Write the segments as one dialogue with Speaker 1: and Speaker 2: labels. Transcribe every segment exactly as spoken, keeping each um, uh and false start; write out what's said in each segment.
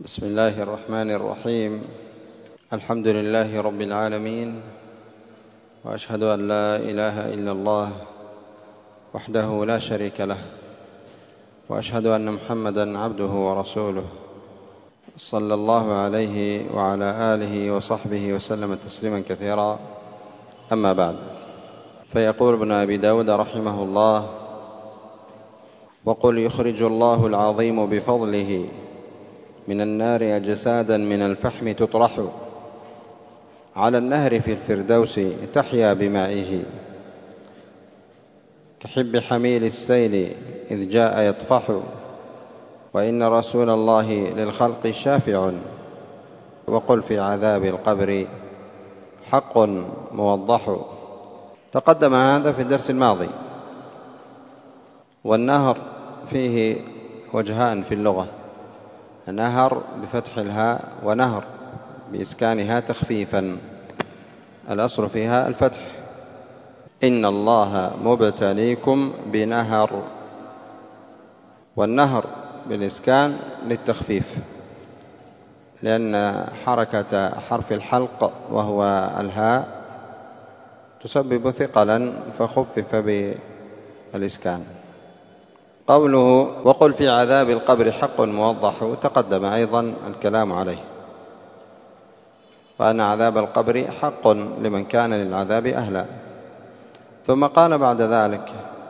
Speaker 1: بسم الله الرحمن الرحيم. الحمد لله رب العالمين، وأشهد أن لا إله إلا الله وحده لا شريك له، وأشهد أن محمدا عبده ورسوله، صلى الله عليه وعلى آله وصحبه وسلم تسليما كثيرا. أما بعد، فيقول ابن أبي داود رحمه الله: وقل يخرج الله العظيم بفضله من النار أجسادا من الفحم تطرح على النهر في الفردوس تحيا بمائه، كحب حميل السيل إذ جاء يطفح، وإن رسول الله للخلق شافع، وقل في عذاب القبر حق موضح. تقدم هذا في الدرس الماضي. والنهر فيه وجهان في اللغة: نهر بفتح الهاء، ونهر بإسكانها تخفيفا. الأصل فيها الفتح: إن الله مبتليكم بنهر، والنهر بالإسكان للتخفيف، لأن حركة حرف الحلق وهو الهاء تسبب ثقلا، فخفف بالإسكان. قوله وقل في عذاب القبر حق موضح تقدم أيضا الكلام عليه، وأن عذاب القبر حق لمن كان للعذاب أهلا. ثم قال بعد ذلك: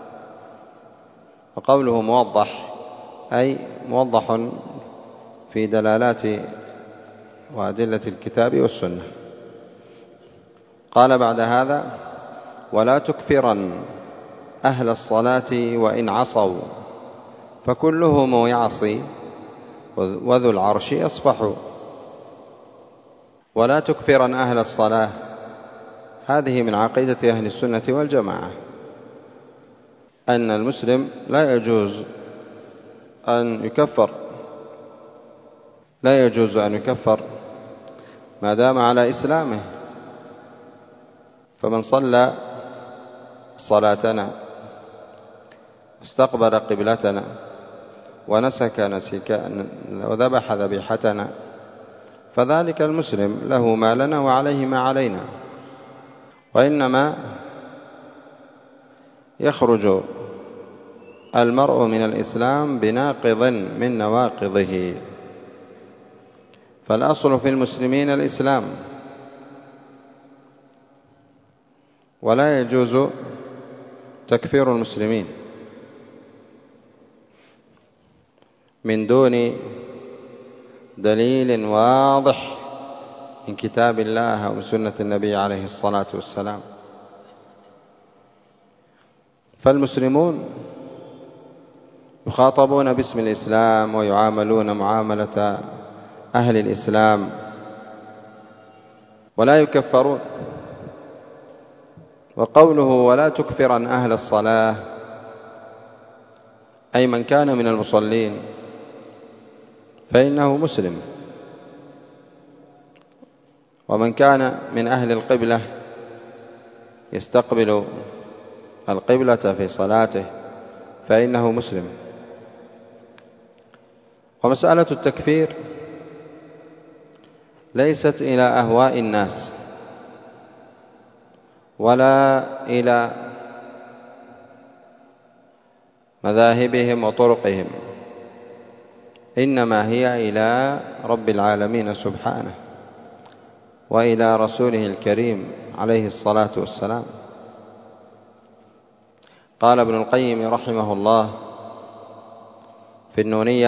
Speaker 1: وقوله موضح أي موضح في دلالات وأدلة الكتاب والسنة. قال بعد هذا: ولا تكفرن أهل الصلاة وإن عصوا، فكلهم يعصي وذو العرش يصفح. ولا تكفرن أهل الصلاة، هذه من عقيدة أهل السنة والجماعة، أن المسلم لا يجوز أن يكفر لا يجوز أن يكفر ما دام على إسلامه. فمن صلى صلاتنا واستقبل قبلتنا ونسك نسكنا وذبح ذبيحتنا، فذلك المسلم له ما لنا وعليه ما علينا. وإنما يخرج المرء من الإسلام بناقض من نواقضه، فالأصل في المسلمين الإسلام، ولا يجوز تكفير المسلمين من دون دليل واضح من كتاب الله أو سنة النبي عليه الصلاة والسلام. فالمسلمون يخاطبون باسم الإسلام ويعاملون معاملة أهل الإسلام، ولا يكفرون. وقوله ولا تكفرن أهل الصلاة أي من كان من المصلين فإنه مسلم، ومن كان من أهل القبلة يستقبل القبلة في صلاته فإنه مسلم. ومسألة التكفير ليست إلى أهواء الناس ولا إلى مذاهبهم وطرقهم، إنما هي إلى رب العالمين سبحانه وإلى رسوله الكريم عليه الصلاة والسلام. قال ابن القيم رحمه الله في النونية: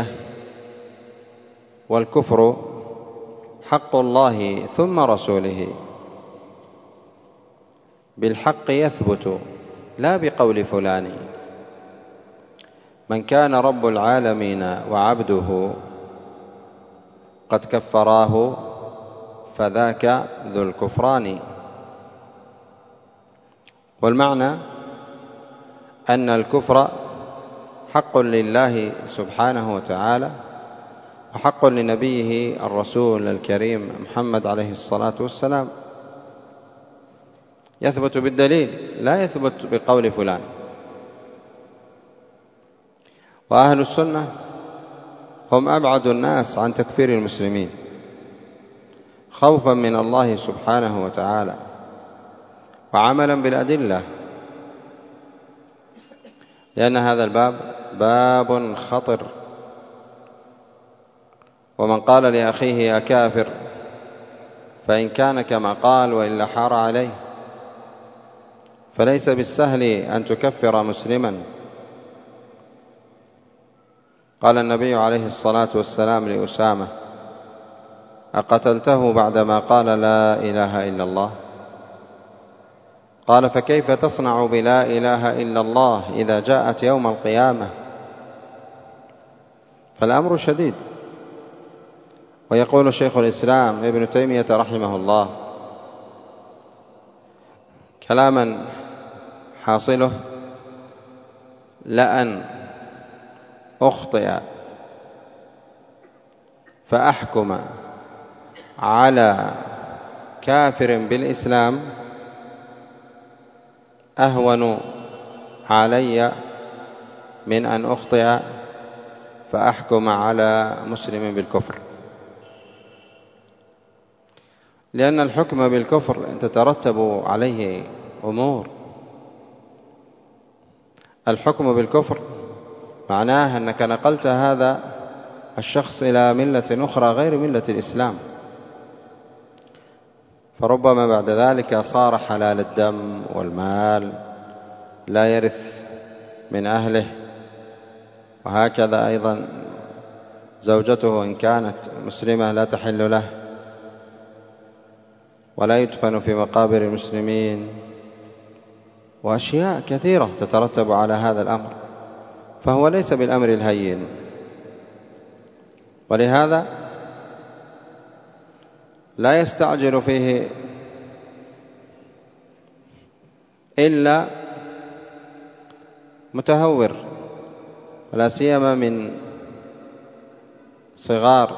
Speaker 1: والكفر حق الله ثم رسوله، بالحق يثبت لا بقول فلان، من كان رب العالمين وعبده قد كفراه فذاك ذو الكفران. والمعنى أن الكفر حق لله سبحانه وتعالى، وحق لنبيه الرسول الكريم محمد عليه الصلاة والسلام، يثبت بالدليل لا يثبت بقول فلان. وأهل السنة هم أبعد الناس عن تكفير المسلمين خوفا من الله سبحانه وتعالى وعملا بالأدلة، لأن هذا الباب باب خطر. ومن قال لأخيه يا كافر فإن كان كما قال وإلا حار عليه، فليس بالسهل أن تكفر مسلما. قال النبي عليه الصلاة والسلام لأسامة: أقتلته بعدما قال لا إله إلا الله؟ قال: فكيف تصنع بلا إله إلا الله إذا جاءت يوم القيامة؟ فالأمر شديد. ويقول شيخ الإسلام ابن تيمية رحمه الله كلاما حاصله: لأن أخطئ فأحكم على كافر بالإسلام أهون علي من أن أخطئ فأحكم على مسلم بالكفر. لأن الحكم بالكفر تترتب عليه أمور. الحكم بالكفر معناه أنك نقلت هذا الشخص إلى ملة أخرى غير ملة الإسلام، فربما بعد ذلك صار حلال الدم والمال، لا يرث من أهله. وهكذا أيضا زوجته إن كانت مسلمة لا تحل له، ولا يدفن في مقابر المسلمين، وأشياء كثيرة تترتب على هذا الأمر، فهو ليس بالأمر الهين. ولهذا لا يستعجل فيه إلا متهور، ولا سيما من صغار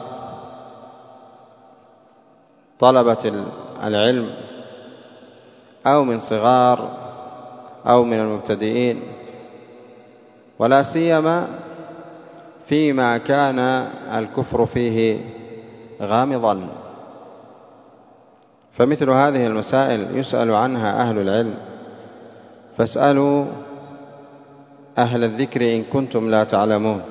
Speaker 1: طلبة العلم أو من صغار أو من المبتدئين، ولا سيما فيما كان الكفر فيه غامضا. فمثل هذه المسائل يسأل عنها أهل العلم، فاسألوا أهل الذكر إن كنتم لا تعلمون.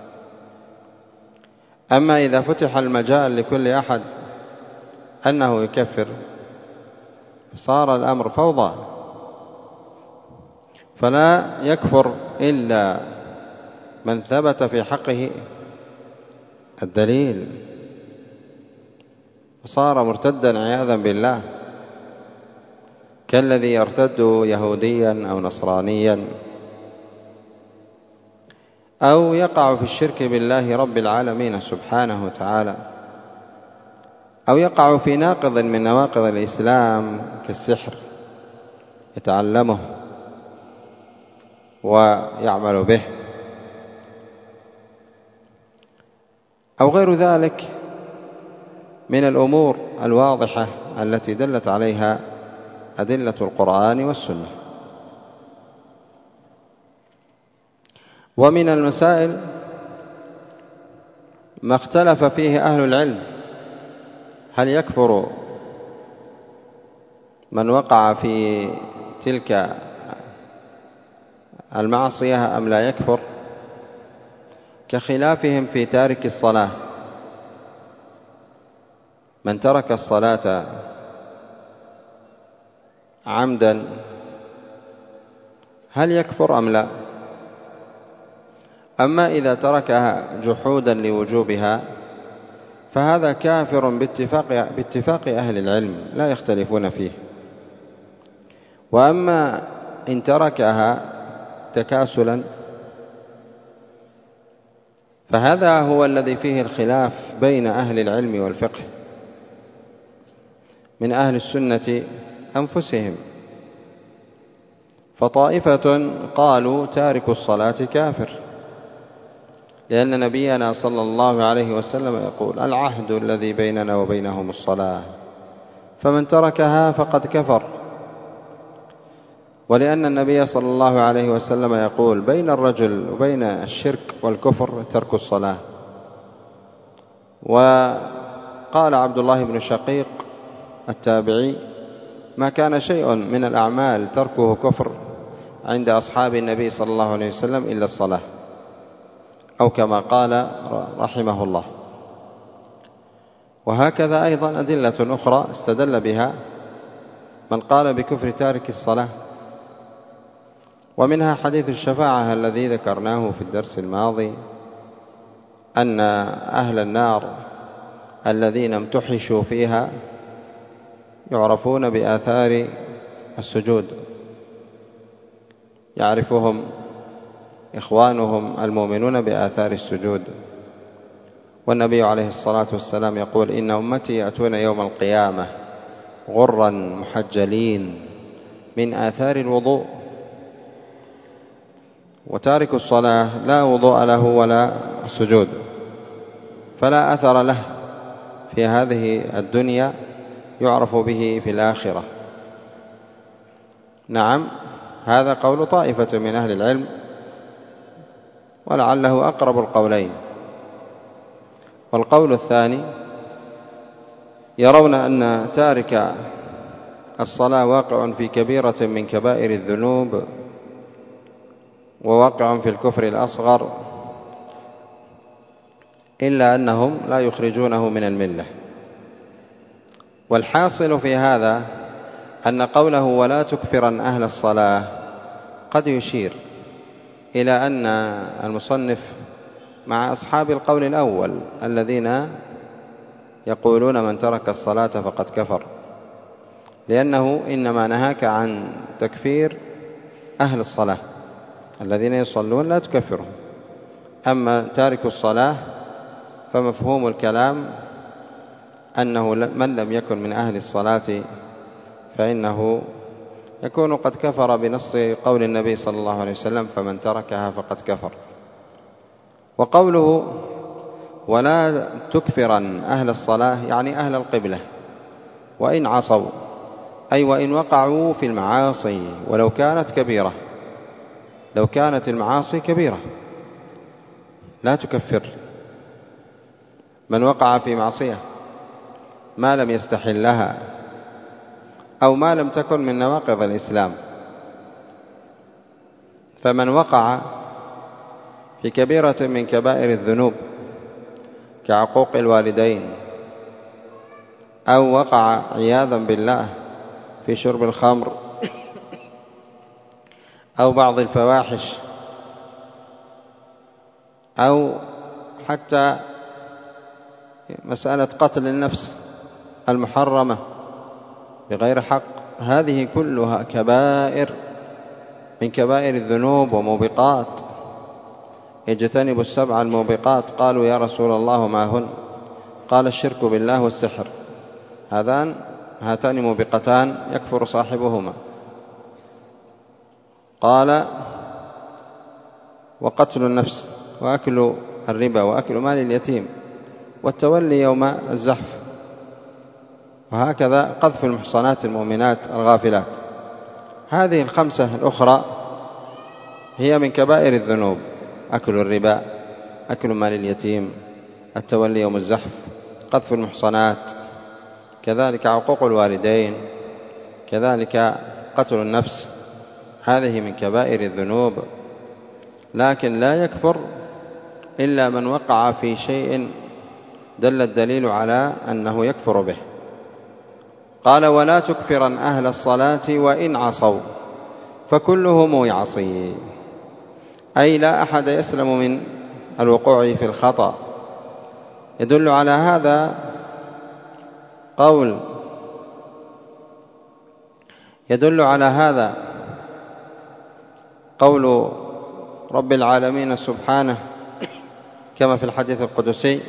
Speaker 1: أما إذا فتح المجال لكل أحد أنه يكفر صار الأمر فوضى، فلا يكفر إلا من ثبت في حقه الدليل، وصار مرتدا عياذا بالله، كالذي يرتد يهوديا أو نصرانيا، أو يقع في الشرك بالله رب العالمين سبحانه وتعالى، أو يقع في ناقض من نواقض الإسلام كالسحر يتعلمه ويعمل به، أو غير ذلك من الأمور الواضحة التي دلت عليها أدلة القرآن والسنة. ومن المسائل ما اختلف فيه أهل العلم: هل يكفر من وقع في تلك المعصية أم لا يكفر؟ كخلافهم في تارك الصلاة. من ترك الصلاة عمدا هل يكفر أم لا؟ أما إذا تركها جحودا لوجوبها فهذا كافر باتفاق, باتفاق أهل العلم لا يختلفون فيه. وأما إن تركها تكاسلا فهذا هو الذي فيه الخلاف بين أهل العلم والفقه من أهل السنة أنفسهم. فطائفة قالوا تارك الصلاة كافر، لأن نبينا صلى الله عليه وسلم يقول: العهد الذي بيننا وبينهم الصلاة، فمن تركها فقد كفر. ولأن النبي صلى الله عليه وسلم يقول: بين الرجل وبين الشرك والكفر ترك الصلاة. وقال عبد الله بن شقيق التابعي: ما كان شيء من الأعمال تركه كفر عند أصحاب النبي صلى الله عليه وسلم إلا الصلاة، أو كما قال رحمه الله. وهكذا أيضا أدلة أخرى استدل بها من قال بكفر تارك الصلاة، ومنها حديث الشفاعة الذي ذكرناه في الدرس الماضي، أن أهل النار الذين امتحشوا فيها يعرفون بآثار السجود، يعرفهم إخوانهم المؤمنون بآثار السجود. والنبي عليه الصلاة والسلام يقول: إن أمتي يأتون يوم القيامة غرا محجلين من آثار الوضوء. وتارك الصلاة لا وضوء له ولا سجود، فلا أثر له في هذه الدنيا يعرف به في الآخرة. نعم، هذا قول طائفة من أهل العلم، ولعله أقرب القولين. والقول الثاني يرون أن تارك الصلاة واقع في كبيرة من كبائر الذنوب، وواقع في الكفر الأصغر، إلا أنهم لا يخرجونه من الملة. والحاصل في هذا أن قوله ولا تكفرن أهل الصلاة قد يشير إلى أن المصنف مع أصحاب القول الأول الذين يقولون من ترك الصلاة فقد كفر، لأنه إنما نهاك عن تكفير أهل الصلاة، الذين يصلون لا تكفرهم. أما تارك الصلاة فمفهوم الكلام أنه من لم يكن من أهل الصلاة فإنه يكون قد كفر بنص قول النبي صلى الله عليه وسلم: فمن تركها فقد كفر. وقوله ولا تكفرن أهل الصلاة يعني أهل القبلة وإن عصوا، أي وإن وقعوا في المعاصي ولو كانت كبيرة. لو كانت المعاصي كبيرة لا تكفر من وقع في معصية ما لم يستحلها أو ما لم تكن من نواقض الإسلام. فمن وقع في كبيرة من كبائر الذنوب كعقوق الوالدين، أو وقع عياذا بالله في شرب الخمر أو بعض الفواحش، أو حتى مسألة قتل النفس المحرمة بغير حق، هذه كلها كبائر من كبائر الذنوب وموبقات. اجتنبوا السبع الموبقات. قالوا يا رسول الله ما هن؟ قال الشرك بالله والسحر، هذان هاتان موبقتان يكفر صاحبهما. قال وقتل النفس وأكل الربا وأكل مال اليتيم والتولي يوم الزحف، وهكذا قذف المحصنات المؤمنات الغافلات. هذه الخمسة الأخرى هي من كبائر الذنوب: أكل الربا، أكل مال اليتيم، التولي يوم الزحف، قذف المحصنات، كذلك عقوق الوالدين، كذلك قتل النفس. هذه من كبائر الذنوب، لكن لا يكفر إلا من وقع في شيء دل الدليل على أنه يكفر به. قال ولا تكفرن أهل الصلاة وإن عصوا، فكلهم يعصي، أي لا أحد يسلم من الوقوع في الخطأ. يدل على هذا قول يدل على هذا قول رب العالمين سبحانه كما في الحديث القدسي: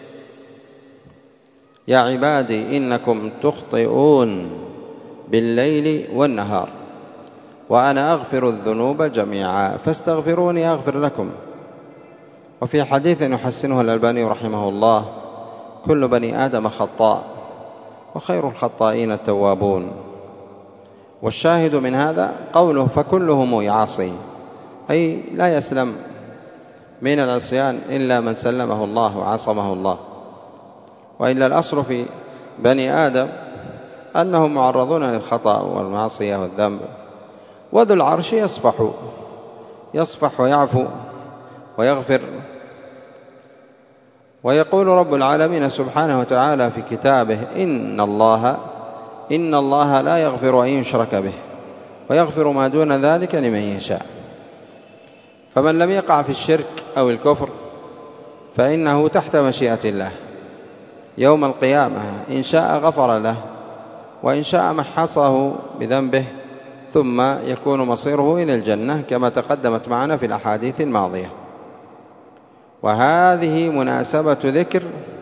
Speaker 1: يا عبادي إنكم تخطئون بالليل والنهار وأنا أغفر الذنوب جميعا فاستغفروني أغفر لكم. وفي حديث يحسنه الألباني رحمه الله: كل بني آدم خطاء وخير الخطائين التوابون. والشاهد من هذا قوله فكلهم يعصي، أي لا يسلم من العصيان إلا من سلمه الله وعصمه الله. وإلا الأصل في بني آدم أنهم معرضون للخطأ والمعصية والذنب. وذو العرش يصفح يصفح ويعفو ويغفر. ويقول رب العالمين سبحانه وتعالى في كتابه: إن الله إن الله لا يغفر أن يشرك به ويغفر ما دون ذلك لمن يشاء. فمن لم يقع في الشرك أو الكفر فإنه تحت مشيئة الله يوم القيامة، إن شاء غفر له وإن شاء محصه بذنبه، ثم يكون مصيره إلى الجنة كما تقدمت معنا في الأحاديث الماضية. وهذه مناسبة ذكر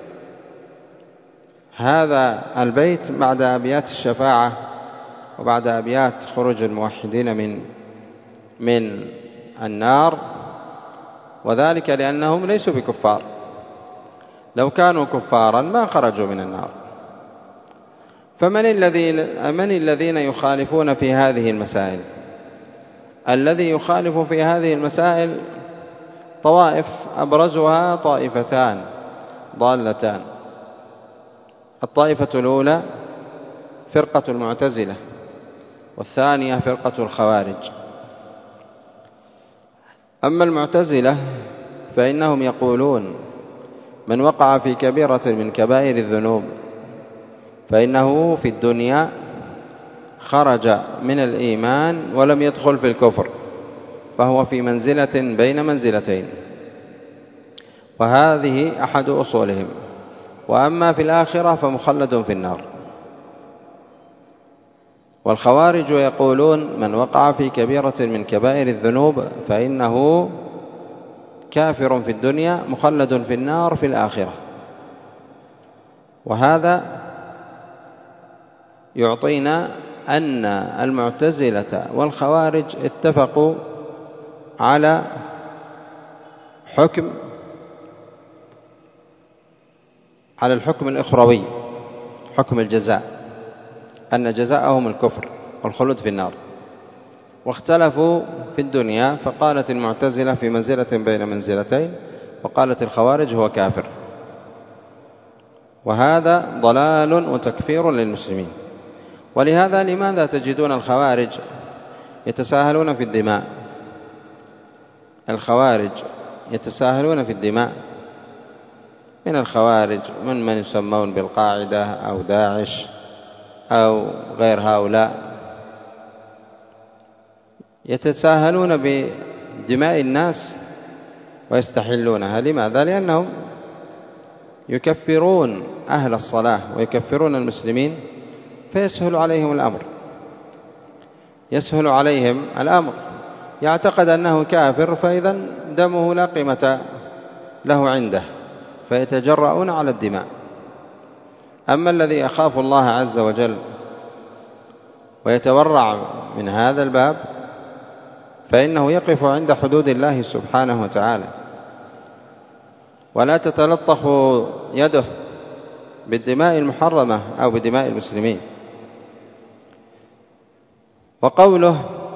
Speaker 1: هذا البيت بعد أبيات الشفاعة وبعد أبيات خروج الموحدين من من النار، وذلك لأنهم ليسوا بكفار. لو كانوا كفارا ما خرجوا من النار. فمن الذين من الذين يخالفون في هذه المسائل؟ الذي يخالف في هذه المسائل طوائف، أبرزها طائفتان ضالتان. الطائفة الأولى فرقة المعتزلة، والثانية فرقة الخوارج. أما المعتزلة فإنهم يقولون: من وقع في كبيرة من كبائر الذنوب فإنه في الدنيا خرج من الإيمان ولم يدخل في الكفر، فهو في منزلة بين منزلتين، وهذه أحد أصولهم. وأما في الآخرة فمخلد في النار. والخوارج يقولون: من وقع في كبيرة من كبائر الذنوب فإنه كافر في الدنيا مخلد في النار في الآخرة. وهذا يعطينا أن المعتزلة والخوارج اتفقوا على حكم على الحكم الأخروي، حكم الجزاء، أن جزاءهم الكفر والخلود في النار. واختلفوا في الدنيا، فقالت المعتزلة في منزلة بين منزلتين، وقالت الخوارج هو كافر. وهذا ضلال وتكفير للمسلمين. ولهذا لماذا تجدون الخوارج يتساهلون في الدماء؟ الخوارج يتساهلون في الدماء. من الخوارج من من يسمون بالقاعدة أو داعش أو غير هؤلاء، يتساهلون بدماء الناس ويستحلونها. لماذا؟ لأنهم يكفرون أهل الصلاة ويكفرون المسلمين، فيسهل عليهم الأمر يسهل عليهم الأمر يعتقد أنه كافر، فإذا دمه لا قيمة له عنده، فيتجرؤون على الدماء. أما الذي يخاف الله عز وجل ويتورع من هذا الباب فإنه يقف عند حدود الله سبحانه وتعالى، ولا تتلطخ يده بالدماء المحرمة أو بدماء المسلمين. وقوله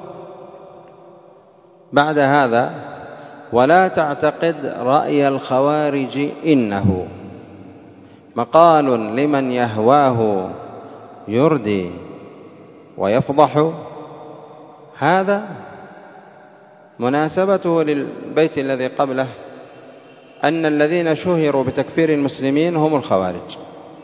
Speaker 1: بعد هذا: ولا تعتقد رأي الخوارج إنه مقال لمن يهواه يردي ويفضح. هذا مناسبته للبيت الذي قبله، أن الذين شهروا بتكفير المسلمين هم الخوارج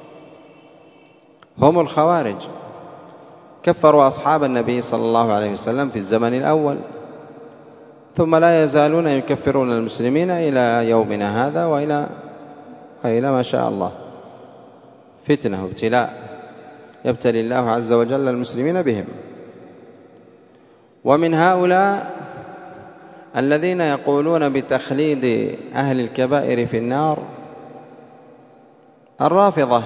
Speaker 1: هم الخوارج كفروا أصحاب النبي صلى الله عليه وسلم في الزمن الأول، ثم لا يزالون يكفرون المسلمين إلى يومنا هذا وإلى إلى ما شاء الله، فتنة وابتلاء يبتلي الله عز وجل المسلمين بهم. ومن هؤلاء الذين يقولون بتخليد أهل الكبائر في النار الرافضة،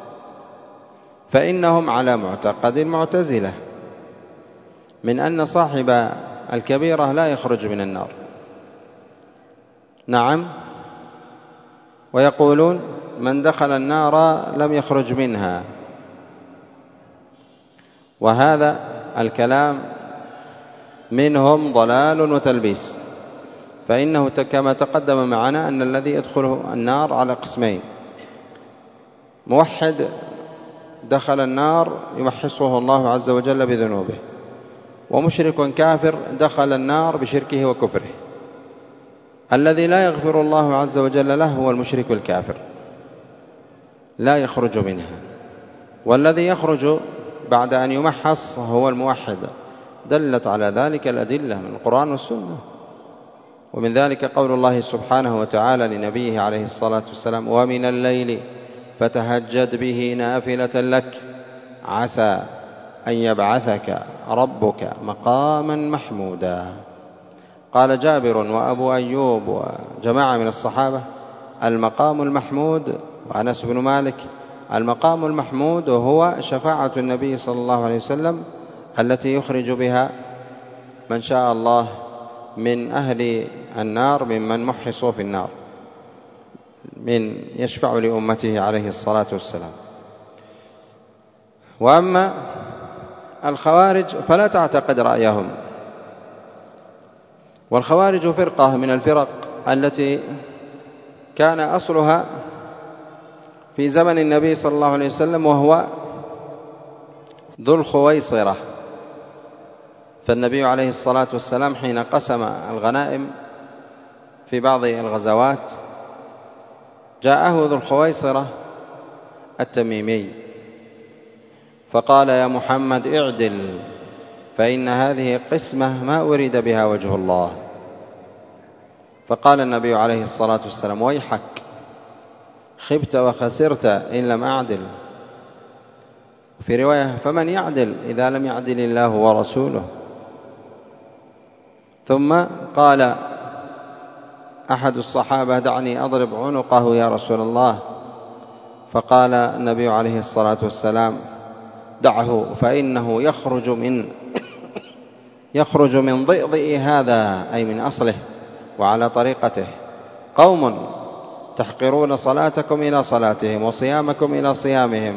Speaker 1: فإنهم على معتقد المعتزلة من أن صاحب الكبيرة لا يخرج من النار. نعم، ويقولون من دخل النار لم يخرج منها. وهذا الكلام منهم ضلال وتلبيس، فإنه كما تقدم معنا أن الذي يدخله النار على قسمين: موحد دخل النار يمحصه الله عز وجل بذنوبه، ومشرك كافر دخل النار بشركه وكفره. الذي لا يغفر الله عز وجل له هو المشرك الكافر، لا يخرج منها، والذي يخرج بعد أن يمحص هو الموحد. دلت على ذلك الأدلة من القرآن والسنة. ومن ذلك قول الله سبحانه وتعالى لنبيه عليه الصلاة والسلام: ومن الليل فتهجد به نافلة لك عسى أن يبعثك ربك مقاما محمودا. قال جابر وأبو أيوب وجماعة من الصحابة: المقام المحمود، وأنس بن مالك: المقام المحمود هو شفاعة النبي صلى الله عليه وسلم التي يخرج بها من شاء الله من أهل النار ممن محصوا في النار، من يشفع لأمته عليه الصلاة والسلام. وأما الخوارج فلا تعتقد رأيهم، والخوارج فرقة من الفرق التي كان أصلها في زمن النبي صلى الله عليه وسلم، وهو ذو الخويصرة. فالنبي عليه الصلاة والسلام حين قسم الغنائم في بعض الغزوات جاءه ذو الخويصرة التميمي فقال: يا محمد اعدل، فإن هذه قسمة ما أريد بها وجه الله. فقال النبي عليه الصلاة والسلام: ويحك، خبت وخسرت إن لم أعدل. في رواية: فمن يعدل إذا لم يعدل الله ورسوله. ثم قال أحد الصحابة: دعني أضرب عنقه يا رسول الله. فقال النبي عليه الصلاة والسلام: دعه، فإنه يخرج من يخرج من ضئضئ هذا، أي من أصله وعلى طريقته. قوم تحقرون صلاتكم إلى صلاتهم، وصيامكم إلى صيامهم،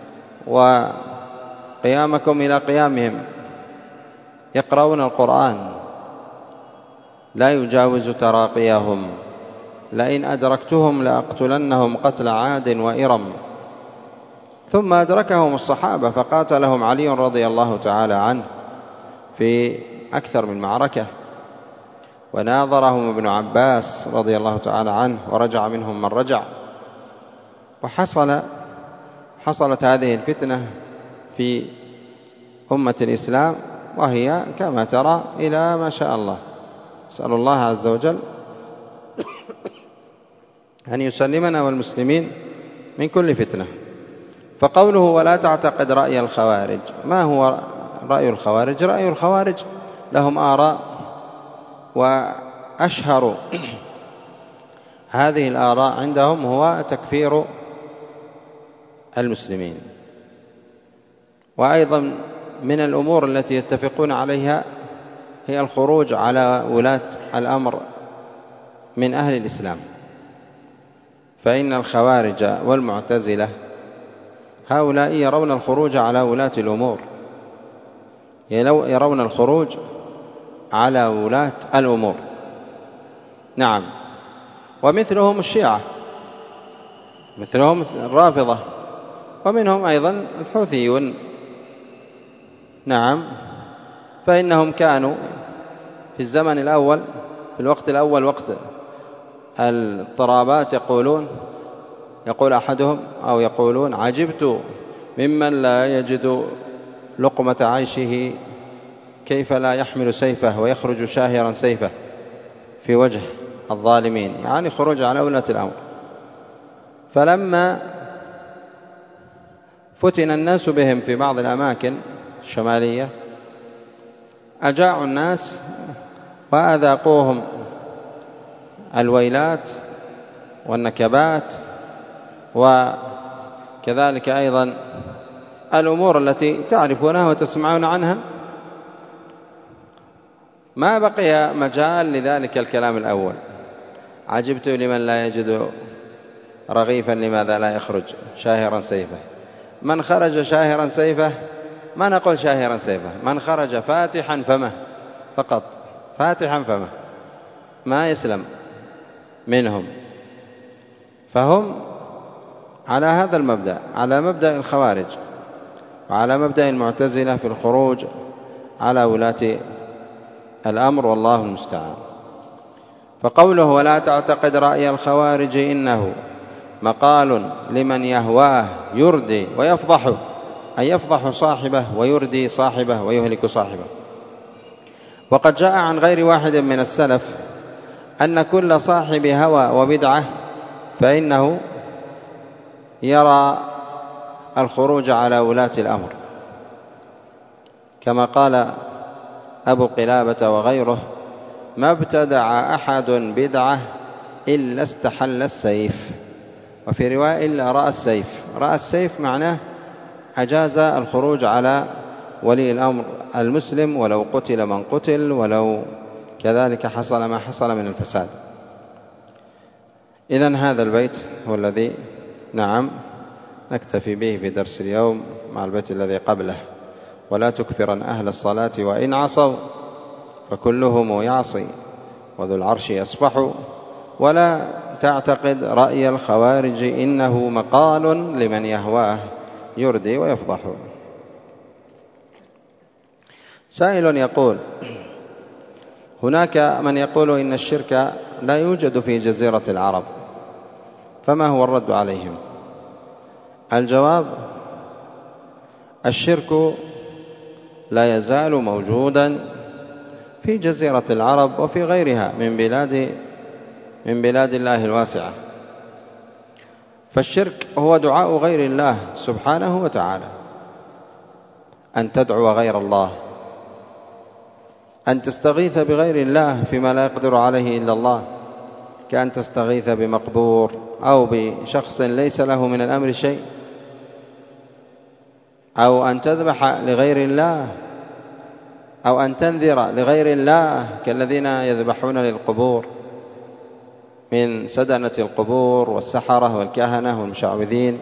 Speaker 1: وقيامكم إلى قيامهم، يقرؤون القرآن لا يجاوز تراقيهم، لئن أدركتهم لأقتلنهم قتل عاد وإرم. ثم أدركهم الصحابة فقاتلهم علي رضي الله تعالى عنه في أكثر من معركة، وناظرهم ابن عباس رضي الله تعالى عنه، ورجع منهم من رجع. وحصل حصلت هذه الفتنة في أمة الإسلام، وهي كما ترى إلى ما شاء الله. أسأل الله عز وجل أن يسلمنا والمسلمين من كل فتنة. فقوله: ولا تعتقد رأي الخوارج، ما هو رأي الخوارج؟ رأي الخوارج لهم آراء، وأشهر هذه الآراء عندهم هو تكفير المسلمين. وأيضا من الأمور التي يتفقون عليها هي الخروج على ولاة الأمر من أهل الإسلام. فإن الخوارج والمعتزلة هؤلاء يرون الخروج على ولاة الأمور، يرون الخروج على ولاة الأمور. نعم. ومثلهم الشيعة، مثلهم الرافضة، ومنهم أيضا الحوثيون. نعم. فإنهم كانوا في الزمن الأول، في الوقت الأول وقت الاضطرابات، يقولون يقول أحدهم أو يقولون: عجبت ممن لا يجد لقمة عيشه كيف لا يحمل سيفه ويخرج شاهرا سيفه في وجه الظالمين، يعني خروج على ولاة الأمر. فلما فتن الناس بهم في بعض الأماكن الشمالية أجاعوا الناس وأذاقوهم الويلات والنكبات، وكذلك أيضا الأمور التي تعرفونها وتسمعون عنها. ما بقي مجال لذلك الكلام الأول: عجبت لمن لا يجد رغيفا لماذا لا يخرج شاهرا سيفه. من خرج شاهرا سيفه، ما نقول شاهرا سيفه، من خرج فاتحا فمه فقط، فاتحا فمه، ما يسلم منهم. فهم على هذا المبدأ، على مبدأ الخوارج وعلى مبدأ المعتزلة في الخروج على ولاة الأمر، والله المستعان. فقوله ولا تعتقد رأي الخوارج إنه مقال لمن يهواه يردي ويفضحه، أي يفضح صاحبه ويردي صاحبه ويهلك صاحبه. وقد جاء عن غير واحد من السلف أن كل صاحب هوى وبدعة فإنه يرى الخروج على ولاة الأمر، كما قال أبو قلابة وغيره: ما ابتدع أحد بدعة إلا استحل السيف. وفي رواية إلا رأى السيف. رأى السيف معناه أجاز الخروج على ولي الأمر المسلم ولو قتل من قتل، ولو كذلك حصل ما حصل من الفساد. إذن هذا البيت هو الذي نعم نكتفي به في درس اليوم مع البيت الذي قبله: ولا تكفرن أهل الصلاة وإن عصوا فكلهم يعصي وذو العرش يسبح، ولا تعتقد رأي الخوارج إنه مقال لمن يهواه يردي ويفضح. سائل يقول: هناك من يقول إن الشرك لا يوجد في جزيرة العرب، فما هو الرد عليهم؟ الجواب: الشرك لا يزال موجودا في جزيرة العرب وفي غيرها من بلاد من بلاد الله الواسعة. فالشرك هو دعاء غير الله سبحانه وتعالى، أن تدعو غير الله، أن تستغيث بغير الله فيما لا يقدر عليه إلا الله، كأن تستغيث بمقبور أو بشخص ليس له من الأمر شيء، أو أن تذبح لغير الله، أو أن تنذر لغير الله كالذين يذبحون للقبور من سدنة القبور والسحرة والكهنة والمشعوذين،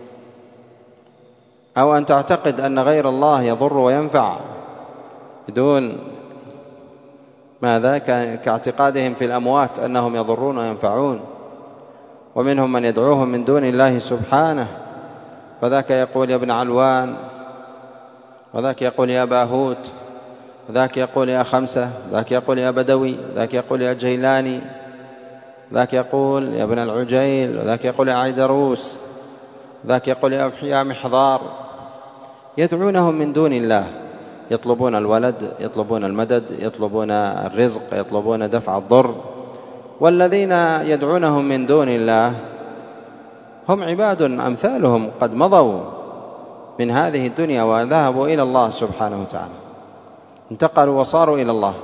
Speaker 1: أو أن تعتقد أن غير الله يضر وينفع بدون ماذا كاعتقادهم في الأموات أنهم يضرون وينفعون. ومنهم من يدعوهم من دون الله سبحانه، فذاك يقول يا ابن علوان، وذاك يقول يا باهوت، ذاك يقول يا خمسة، ذاك يقول يا بدوي، ذاك يقول يا جيلاني، ذاك يقول يا ابن العجيل، وذاك يقول يا عيدروس، ذاك يقول يا محضار. يدعونهم من دون الله، يطلبون الولد، يطلبون المدد، يطلبون الرزق، يطلبون دفع الضر. والذين يدعونهم من دون الله هم عباد أمثالهم قد مضوا من هذه الدنيا وذهبوا إلى الله سبحانه وتعالى، انتقلوا وصاروا إلى الله.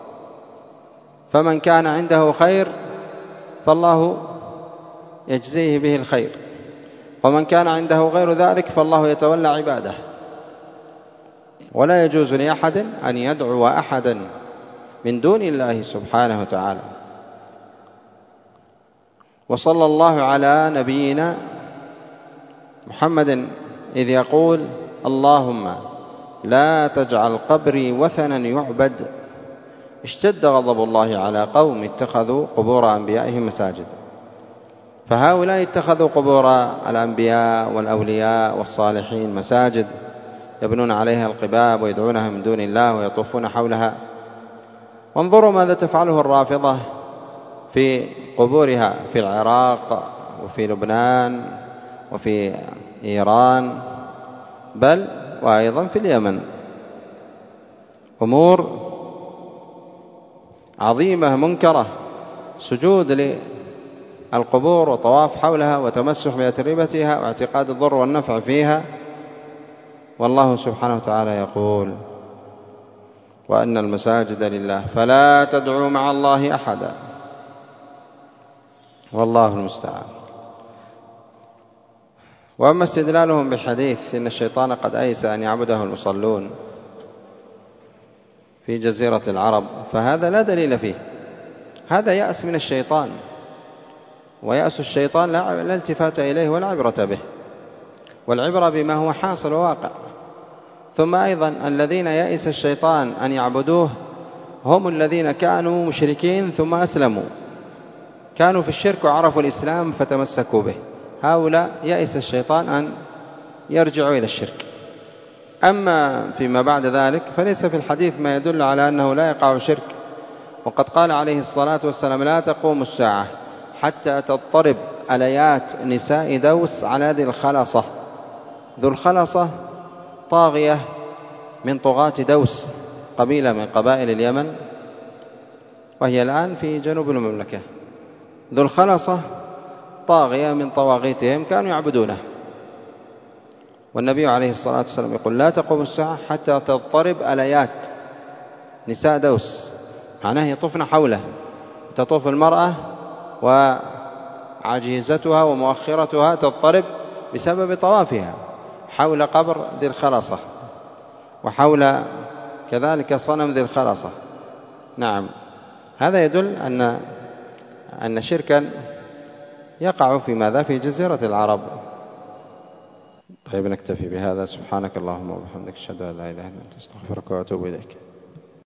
Speaker 1: فمن كان عنده خير فالله يجزيه به الخير، ومن كان عنده غير ذلك فالله يتولى عباده. ولا يجوز لأحد أن يدعو أحدا من دون الله سبحانه وتعالى. وصلى الله على نبينا محمد إذ يقول: اللهم لا تجعل قبري وثنا يعبد. اشتد غضب الله على قوم اتخذوا قبور أنبيائهم مساجد. فهؤلاء اتخذوا قبور الأنبياء والأولياء والصالحين مساجد، يبنون عليها القباب ويدعونها من دون الله ويطوفون حولها. وانظروا ماذا تفعله الرافضة في قبورها في العراق وفي لبنان وفي إيران، بل وأيضا في اليمن. أمور عظيمة منكرة، سجود للقبور وطواف حولها وتمسح بأتربتها واعتقاد الضر والنفع فيها. والله سبحانه وتعالى يقول: وأن المساجد لله فلا تدعوا مع الله أحدا. والله المستعان. وأما استدلالهم بحديث إن الشيطان قد أيس أن يعبده المصلون في جزيرة العرب، فهذا لا دليل فيه، هذا يأس من الشيطان، ويأس الشيطان لا التفات إليه ولا عبرة به، والعبرة بما هو حاصل وواقع. ثم أيضا الذين يأس الشيطان أن يعبدوه هم الذين كانوا مشركين ثم أسلموا، كانوا في الشرك وعرفوا الإسلام فتمسكوا به هؤلاء يئس الشيطان أن يرجعوا إلى الشرك. أما فيما بعد ذلك فليس في الحديث ما يدل على أنه لا يقع شرك. وقد قال عليه الصلاة والسلام لا تقوم الساعة حتى تضطرب أليات نساء دوس على ذي الخلصة. ذو الخلصة طاغية من طغاة دوس، قبيلة من قبائل اليمن، وهي الآن في جنوب المملكة. ذو الخلصة طاغية من طواغيتهم كانوا يعبدونه، والنبي عليه الصلاة والسلام يقول لا تقوم الساعة حتى تضطرب أليات نساء دوس، معناه يطوفن حوله. تطوف المرأة وعجيزتها ومؤخرتها تضطرب بسبب طوافها حول قبر ذي الخلصة وحول كذلك صنم ذي الخلصة. نعم، هذا يدل أن أن شركا يقع في ماذا؟ في جزيرة العرب. طيب، نكتفي بهذا. سبحانك اللهم وبحمدك، أشهد أن لا إله إلا أنت، أستغفرك وأتوب إليك.